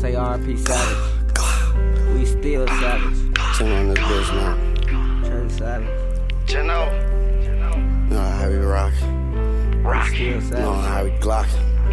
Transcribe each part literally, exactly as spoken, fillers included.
say R P Savage. We still savage. Turn on this bitch now. Trey Savage. Geno. You know how we rock. Rock. Still savage. You know how we glock.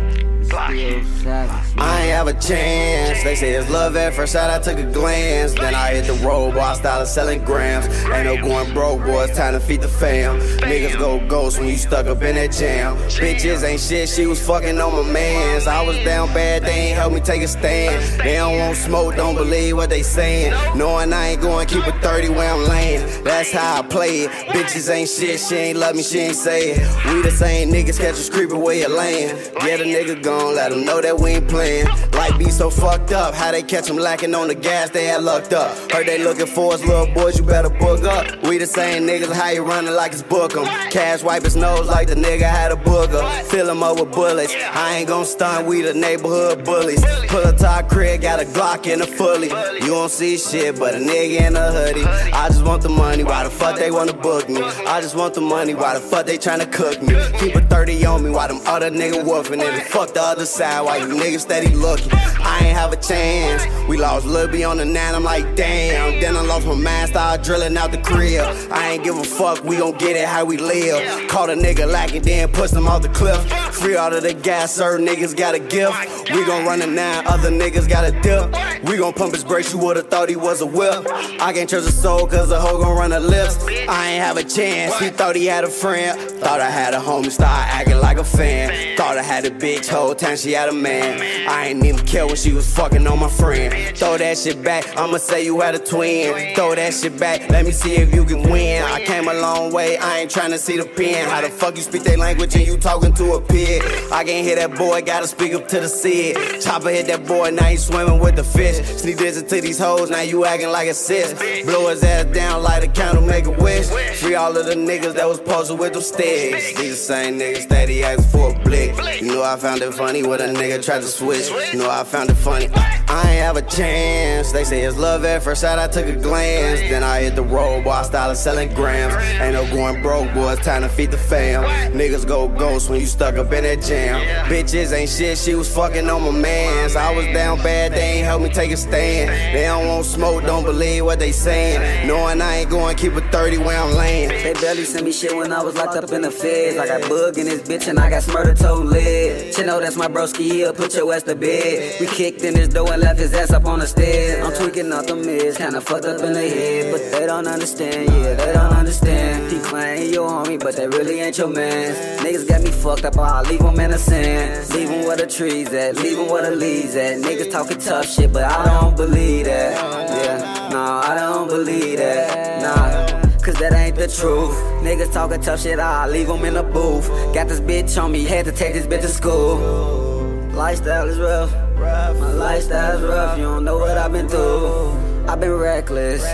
Still savage. I ain't have a chance. They say it's love at first sight. I took a glance. Then I hit the road, boy. I started selling grams. Ain't no going broke, boy. It's time to feed the fam. Niggas go ghost when you stuck up in that jam. Bitches ain't shit. She was fucking on my mans. I was down bad. They ain't help me take a stand. They don't want smoke. Don't believe what they saying. Knowing I ain't going keep it thirty where I'm laying. That's how I play it. Bitches ain't shit. She ain't love me. She ain't say it. We the same niggas. Catch us creeping where you laying. Get a nigga gone. Let them know that we ain't playing. Life be so fucked up. How they catch them lacking on the gas, they had lucked up. Heard they looking for us, little boys, you better book up. We the same niggas, how you running like it's book 'em. Cash wipe his nose like the nigga had a booger. Fill him up with bullets. I ain't gon' stunt, we the neighborhood bullies. Pull up to our crib, got a Glock in a fully. You don't see shit but a nigga in a hoodie. I just want the money, why the fuck they wanna book me? I just want the money, why the fuck they tryna cook me? Keep a thirty on me, why them other niggas woofing it? Fuck the other side, why you niggas steady looking? I ain't have a chance. We lost Lil B on the nine, I'm like damn. Then I lost my mind, started drilling out the crib. I ain't give a fuck, we gon' get it how we live. Caught a nigga lacking, then push him off the cliff. Free out of the gas, certain niggas got a gift. We gon' run it now, other niggas got a dip. We gon' pump his brakes, you would've thought he was a whip. I can't trust his soul, cause the hoe gon' run her lips. I ain't have a chance, he thought he had a friend. Thought I had a homie, started acting like a fan. Thought I had a bitch, whole time she had a man. I ain't even care when she was fucking on my friend. Throw that shit back, I'ma say you had a twin. Throw that shit back, let me see if you can win. I came a long way, I ain't tryna see the pen. How the fuck you speak that language and you talking to a pig? I can't hear that boy, gotta speak up to the Sid. Chopper hit that boy, now he swimming with the fish. Sneak this to these hoes, now you acting like a sis. Blow his ass down, light a candle, make a wish. Free all of the niggas that was posted with them sticks. These the same niggas that he asked for a blick. You know I found it funny when a nigga tried to switch. You know I found it funny. I ain't have a chance. They say it's love at first sight. I took a glance. Then I hit the road, boy. I started selling grams. Ain't no going broke, boy. It's time to feed the fam. Niggas go ghost when you stuck up in that jam. Bitches ain't shit. She was fucking on my mans. I was down bad. They ain't help me take a stand. They don't want smoke. Don't believe what they saying. Knowing I ain't going keep it thirty where I'm laying. They barely sent me shit when I was locked up in the feds. I got bug in this bitch and I got smurder toe lid. You know that's my broski, he'll put your ass to bed. We kicked in his door and left his ass up on the stairs. I'm tweaking out the mids, kinda fucked up in the head. But they don't understand, yeah, they don't understand. He claim your homie, but they really ain't your man. Niggas got me fucked up, I'll leave him in the sand. Leave him where the trees at, leave him where the leaves at. Niggas talking tough shit, but I don't believe that. Yeah, no, I don't believe that, nah. Cause that ain't the truth. Niggas talking tough shit, I'll leave them in the booth. Got this bitch on me, had to take this bitch to school. Lifestyle is rough, my lifestyle is rough. You don't know what I've been through. I've been reckless,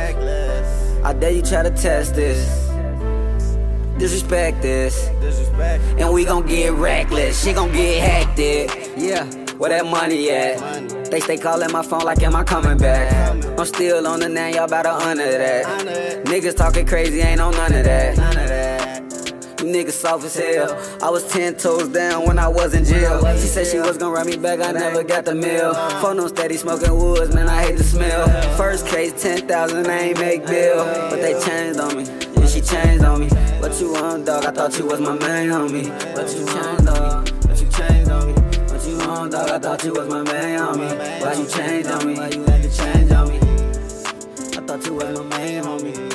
I dare you try to test this. Disrespect this, and we gon' get reckless. She gon' get hectic, yeah. Where that money at? They stay calling my phone like, am I coming back? I'm still on the nine, y'all better honor that. Niggas talking crazy, ain't on none of that. You niggas soft as hell. I was ten toes down when I was in jail. She said she was gonna run me back, I never got the mail. Phone on steady smoking woods, man, I hate the smell. First case, ten thousand, I ain't make bill. But they changed on me, yeah, she changed on me. What you want, dog? I thought you was my main homie. What you want, dog? What you changed on me? What you want, dog? I thought you was my main homie. Why you changed on me? Why you had to change on me? I thought you was my main homie.